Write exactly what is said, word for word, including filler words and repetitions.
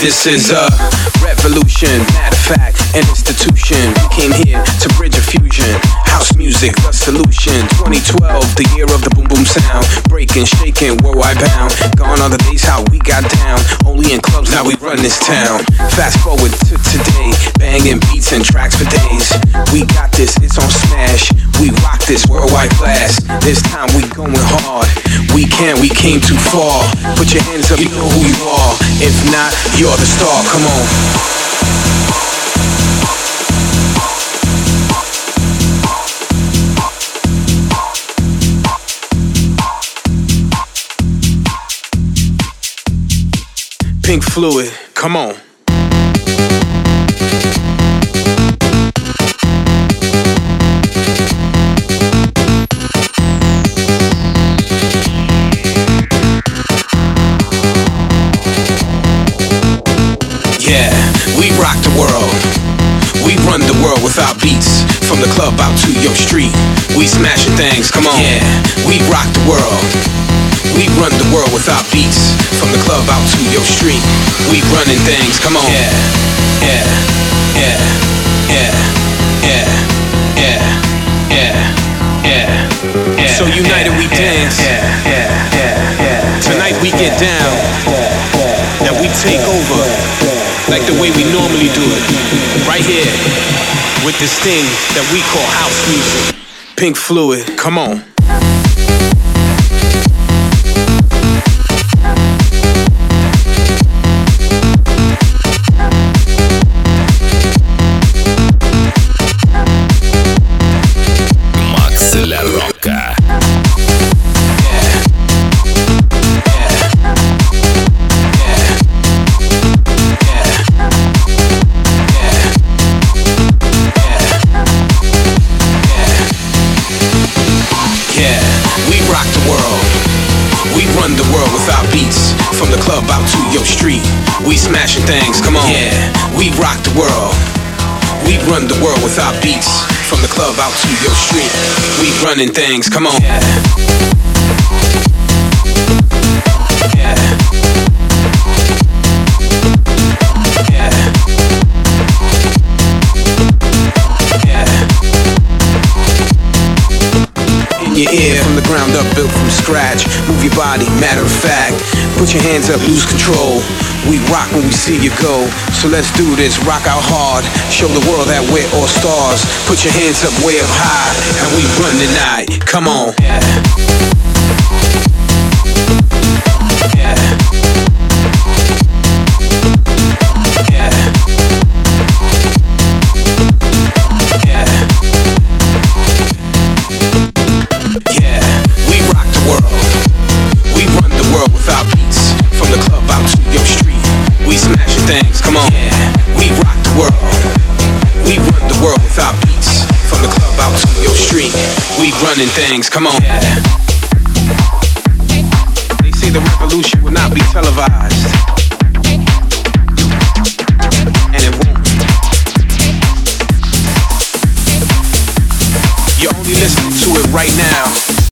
This is a revolution, matter of fact, an institution. We came here to bridge a fusion. House music, the solution. twenty twelve, the year of the boom boom sound. Breaking, shaking, worldwide bound. Gone are the days how we got down. Only in clubs, now we run this town. Fast forward to today, banging beats and tracks for days. We got this, it's on smash. We rock this worldwide class. This time we going hard. We can't, we came too far. Put your hands up, you know who you are. If not, you're the star, come on. Pink Fluid, come on. Yeah, we rock the world. We run the world without beats. From the club out to your street, we smashing things, come on. Yeah, we rock the world. We run the world without beats. From the club out to your street, we running things, come on. Yeah, yeah, yeah, yeah, yeah, yeah, yeah, yeah, yeah. So united we dance. Yeah, yeah, yeah, yeah. Tonight we get down. Now we take over. Like the way we normally do it. Right here. With this thing that we call house music. Pink Fluid, come on. Max La Rocca. The world without beats. From the club out to your street, we smashing things, come on. Yeah, we rock the world. We run the world without beats. From the club out to your street, we running things, come on. Yeah. Yeah. Yeah. Yeah. In your ear, from the ground up, built from scratch. Move your body, matter of fact. Put your hands up, lose control. We rock when we see you go. So let's do this, rock out hard. Show the world that we're all stars. Put your hands up way up high. And we run tonight, come on. Yeah. Yeah. Yeah. Yeah. Yeah. We rock the world. We run the world without beats. From the club out to your street, we smashing things, come on. Yeah, we rock the world. We run the world without beats. From the club out to your street, we running things, come on. Yeah. They say the revolution will not be televised, and it won't. You're only listening to it right now.